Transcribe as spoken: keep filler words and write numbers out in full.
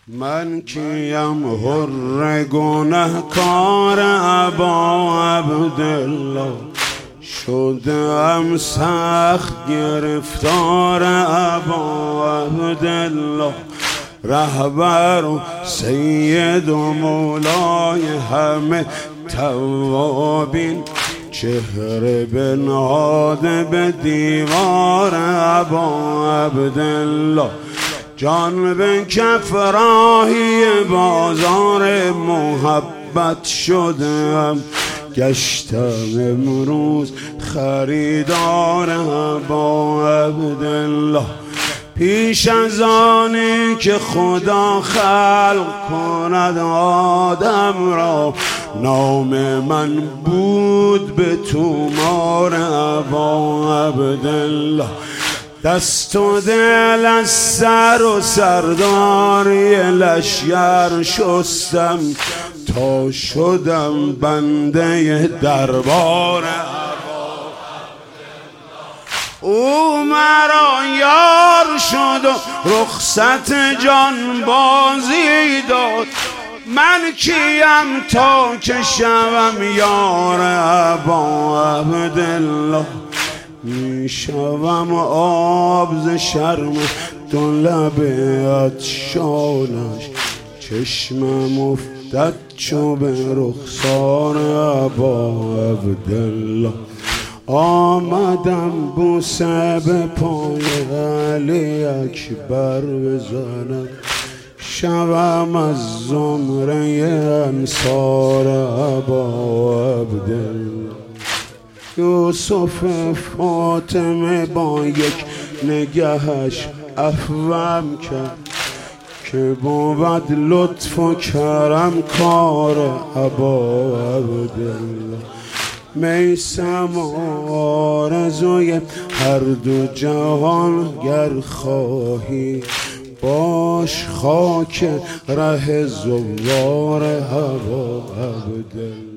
من کیم حر گنهکار ابا عبدالله، شدم سخت گرفتار ابا عبدالله. رهبر و سید و مولای همه توابین، چهره بنهاده به دیوار ابا عبدالله. جان به کف راهی بازار محبت شدم، گشتم امروز خریدار ابا عبدالله. پیش از آنی که خدا خلق کند آدم را، نام من بود به تومار ابا عبدالله. دست و دل از سر و سرداری لشگر شستم، تا شدم بنده دربار ابا عبدالله. او مرا یار شد و رخصت جان بازی داد، من کیم تا که شوم یار ابا عبدالله. می شوم آب ز شرم دو لب عطشانش، چشمم افتد چو به رخسار ابا عبدالله. آمدم بوسه به پای علی اکبر بزنم، شوم از زمره انصار ابا عبدالله. یوسف فاطمه با یک نگهش عفوم کرد، که بود لطف و کرم کار ابا عبدالله. میثم آرزوی هر دو جهان گر خواهی، باش خاک ره زوار ابا عبدالله.